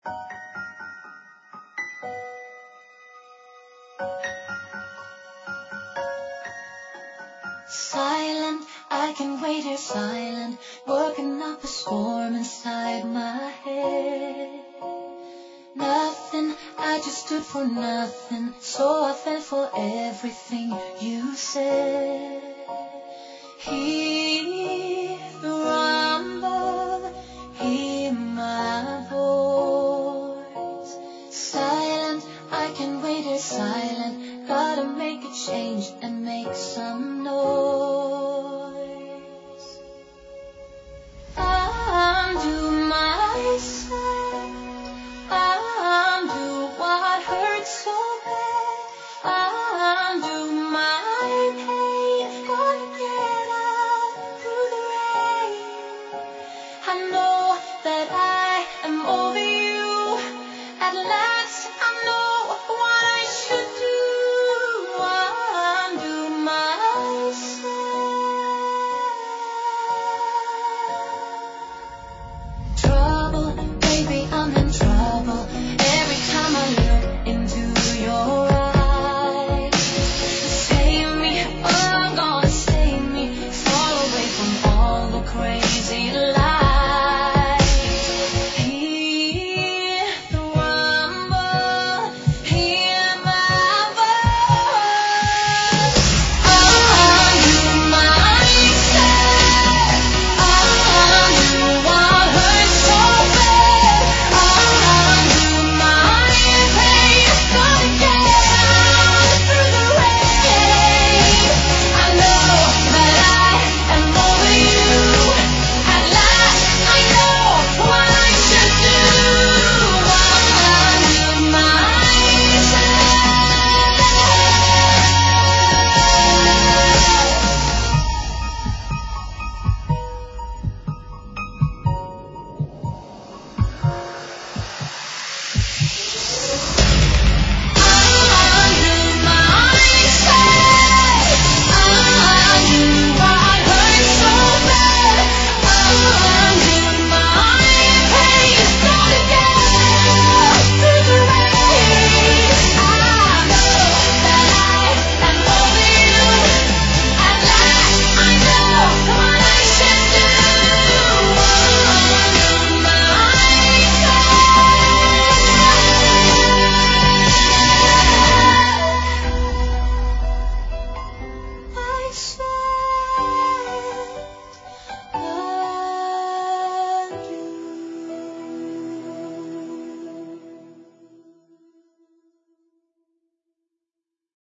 Silent, I can wait here silent, working up a storm inside my head. Nothing, I just stood for nothing, so I fell for everything you said. Hear the rumble, hear my voice. Silent, I can wait here silent, gotta make a change and make some noise.